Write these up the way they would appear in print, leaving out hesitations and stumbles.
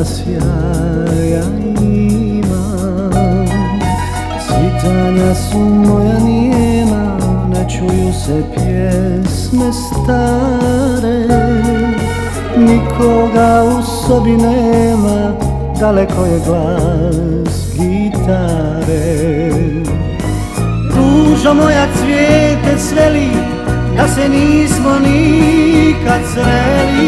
sjaja imam. Svitanja su moja nijema, ne čuju se pjesme stare. Nikoga u sobi nema, daleko je glas gitare. Ružo moja cvijete sveli, da se nismo nikad sreli.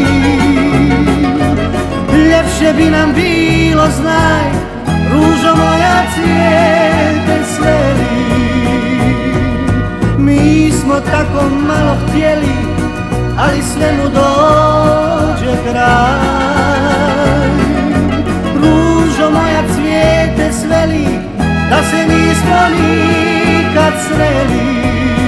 Ljepše bi nam bilo, znaj, ružo moja cvijete sveli. Mi smo tako malo htjeli, ali svemu dođe kraj. Ružo moja cvijete sveli, da se nismo nikad sreli.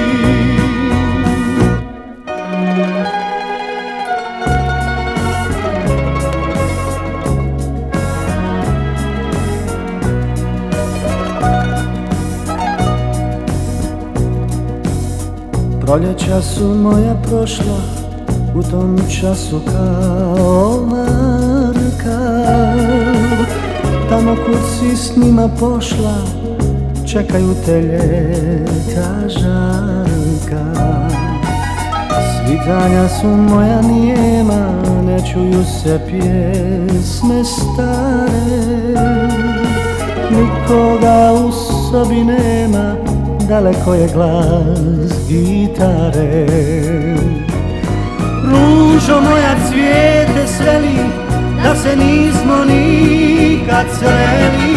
Proljeća su moja prošla, u tom času kao marka. Tamo kud si s njima pošla, čekaju te ljeta žarka. Svitanja su moja nijema, ne čuju se pjesme stare. Nikoga u sobi nema, daleko je glas gitare. Ružo moja cvijete sveli, da se nismo nikad sreli.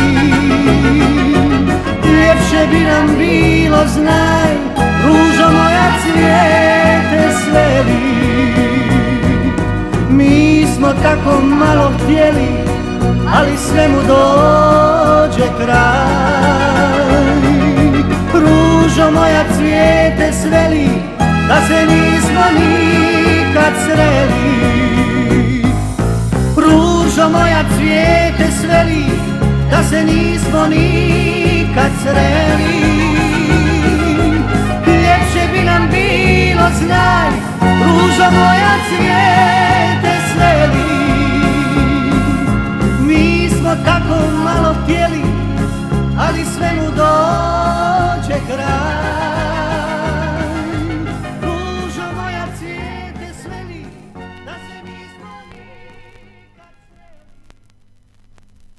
Ljepše bi nam bilo, znaj, ružo moja cvijete sveli. Mi smo tako malo htjeli, ali svemu dođe kraj. Ružo moja cvijete sveli, da se nismo nikad sreli. Ružo moja cvijete sveli, da se nismo nikad sreli. Ljepše bi nam bilo, znaj, ružo moja cvijete